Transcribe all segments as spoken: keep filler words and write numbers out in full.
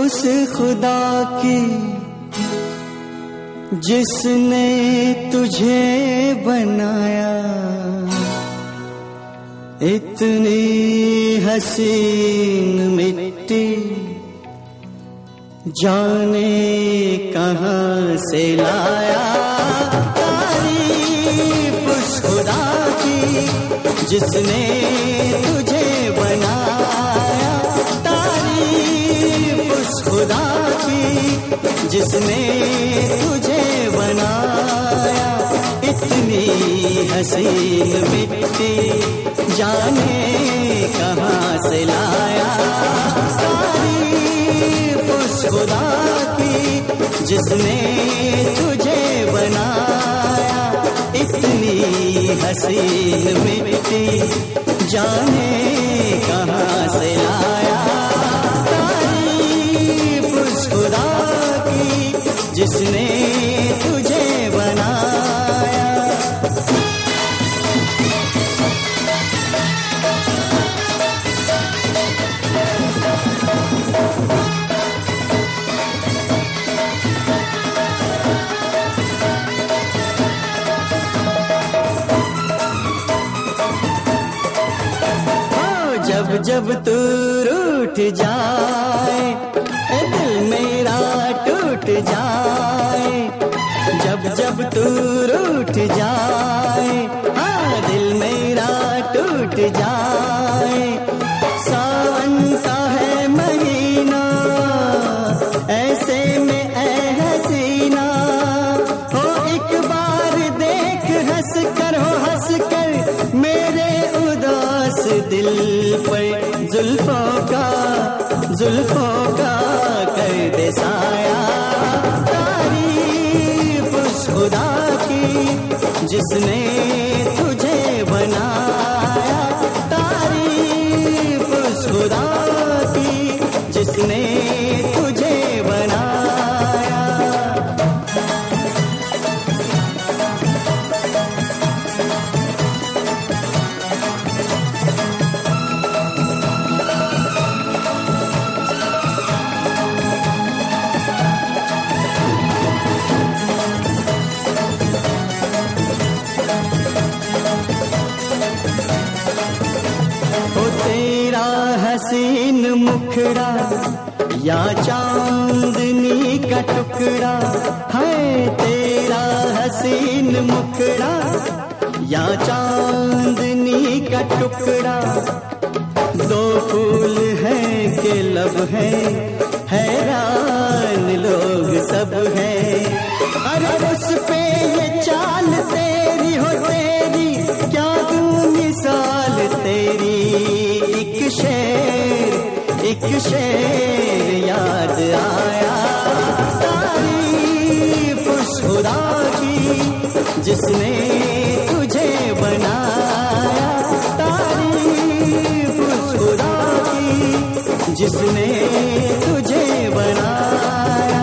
उस खुदा की जिसने तुझे बनाया, इतनी हसीन मिट्टी जाने कहाँ से लाया। तारीफ उस खुदा की जिसने तुझे बनाया, तारीफ उस खुदा की जिसने तुझे बनाया, इतनी हसीन मिट्टी जाने कहाँ से लाया। तारीफ उस खुदा की जिसने तुझे बनाया, इतनी हसीन मिट्टी जाने कहाँ से लाया। तारीफ उस खुदा की जिसने तुझे बनाया। जब जब तू रूठ जाए, ए दिल मेरा टूट जाए। जब जब तू रूठ जाए, हाँ दिल मेरा टूट जाए। सावन का है महीना, ऐसे में ऐ हसीना हो, एक बार देख हंस कर, हो हंस कर मेरे उदास दिल पर जुल्फों का, जुल्फों का कर दे साया। तारीफ उस खुदा की जिसने तुझे बनाया, तारीफ उस खुदा की जिसने तुझे बनाया। हसीन मुखड़ा या चांदनी का टुकड़ा है, तेरा हसीन मुखड़ा या चांदनी का टुकड़ा। दो फूल हैं के लब है, हैरान लोग सब है। अरे उस पे ये चाल तेरी हो तेरी, क्या दूं मिसाल तेरी। एक शेर, एक शेर याद आया। तारीफ उस खुदा की जिसने तुझे बनाया, तारीफ उस खुदा की जिसने तुझे बनाया।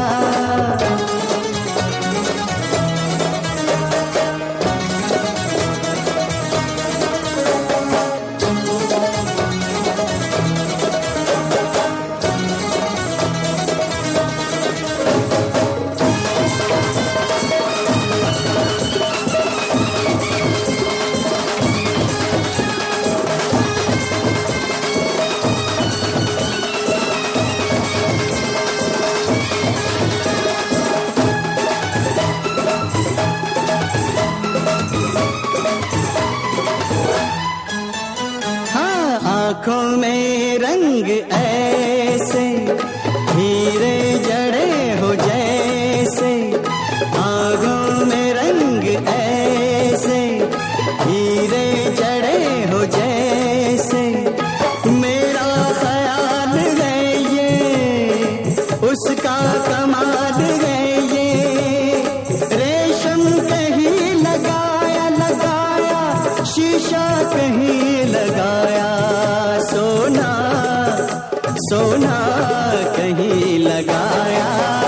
आँखों में रंग ऐसे हीरे जड़े हो जैसे, आँखों में रंग ऐसे हीरे जड़े हो जैसे। मेरा ख्याल है ये उसका कमाल है ये, रेशम कहीं लगाया लगाया, शीशा कहीं लगाया, सोना सोना कहीं लगाया।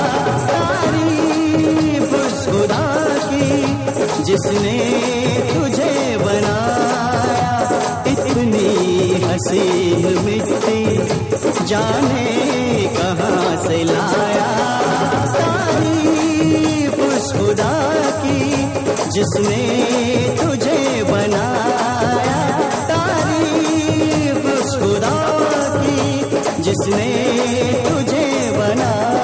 तारीफ उस खुदा की जिसने तुझे बनाया, इतनी हसीन मिट्टी जाने कहाँ से जिसने तुझे बनाया, तारीफ उस खुदा की जिसने तुझे बनाया।